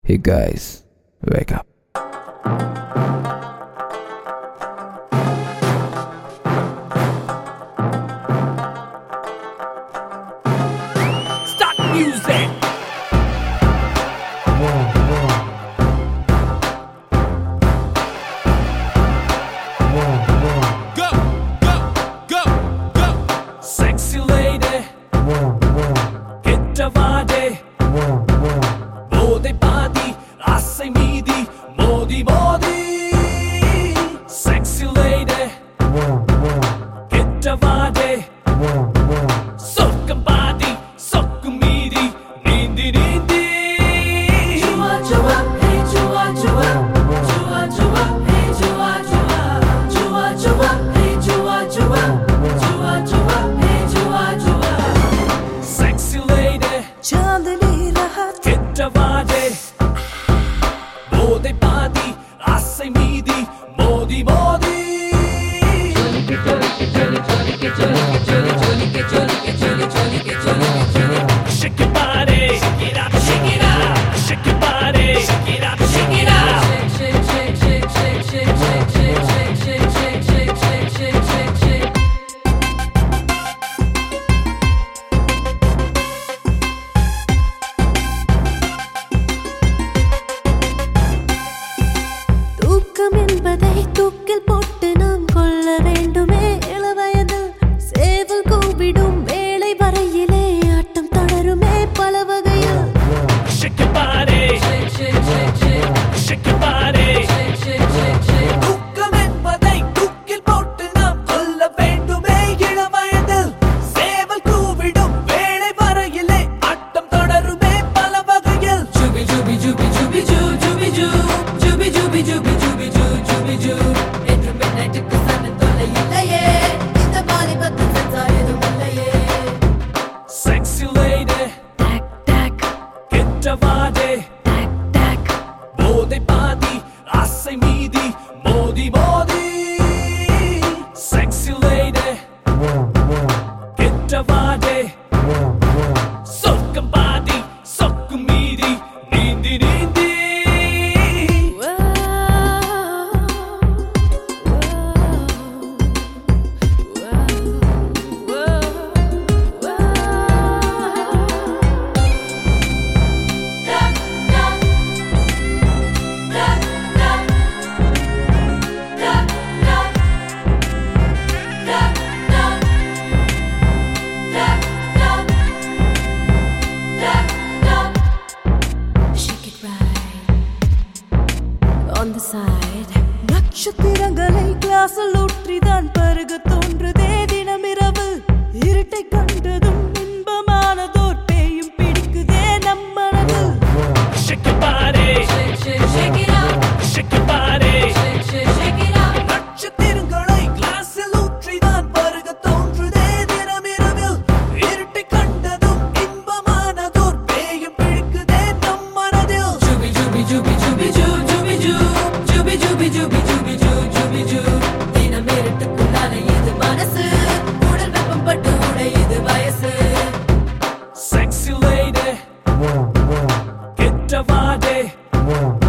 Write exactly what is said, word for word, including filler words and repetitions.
Hey guys, wake up. Start music. Go, go, go, go. Sexy lady. கெட்டவாடே போதை பாதி ஆசை மீதி மோதி மோதி Sexy lady. கெட்டவாடே சொர்க்கம் பாதி சொக்கும் மீதி நீந்தி நீந்தி Chua chua, hey chua chua, chua chua, hey chua chua, chua chua, hey chua chua, chua chua, hey chua chua. Sexy lady. चांदनी रात கெட்டவாடே போதை பாதி ஆசை மீதி மோதி மோதி Shake your body, shake it up, shake it up, shake your body, shake it up, shake it up. shake shake shake shake shake shake shake shake shake shake shake shake shake shake shake. தூக்கம் என்பதை தூக்கில் போட்டு நாம் கொள்ள வேண்டுமே இளவயதில் சேவல் கூவிடும் வேளை வரையிலே ஆட்டம் தொடருமே பல வகையில் Shake your body, shake shake shake shake shake your body. shake shake shake shake. தூக்கம் என்பதை தூக்கில் போட்டு நாம் கொள்ள வேண்டுமே இளவயதில் சேவல் கூவிடும் வேளை வரையிலே ஆட்டம் தொடருமே பல வகையில் Jubi jubi jubi jubi ju jubi ju jubi jubi jubi jubi ju jubi ju என்று மின்னட்டுக்கு சமன் தொல்லை இல்லையே இந்த வாலிபத்தில் சென்சார் எதுவும் இல்லையே. Sexy lady. Tack tack கெட்டவாடே tack tack போதை பாதி ஆசை மீதி மோதி மோதி Sexy lady. கெட்டவாடே சொர்க்கம் பாதி சொக்கும் மீதி நீந்தி நீந்தி Whoa, whoa, whoa, whoa. Tack tack tack tack tack tack tack tack tack tack tack tack. Shake it right on the side. நட்சத்திரங்களை கிளாஸில் ஊற்றிதான் பருக தோன்றுதே தினமிரவு இருட்டை கண்டதும் இன்பமானதோர் பேயும் பிடிக்குதே நம் மனது. Shake your body, Shake shake shake it up, shake your body. shake shake shake it up. நட்சத்திரங்களை கிளாஸில் ஊற்றிதான் பருக தோன்றுதே தினமிரவில் இருட்டை கண்டதும் இன்பமானதோர் பேயும் பிடிக்குதே நம் மனதில் Jubi jubi jubi jubi ju jubi ju jubi jubi jubi jubi ju jubi ju. தினம் இருட்டுக்குள்ளான இது மனசு உடல் வெப்பம் பட்டு உடையுது வயசு. Sexy lady. கெட்டவாடே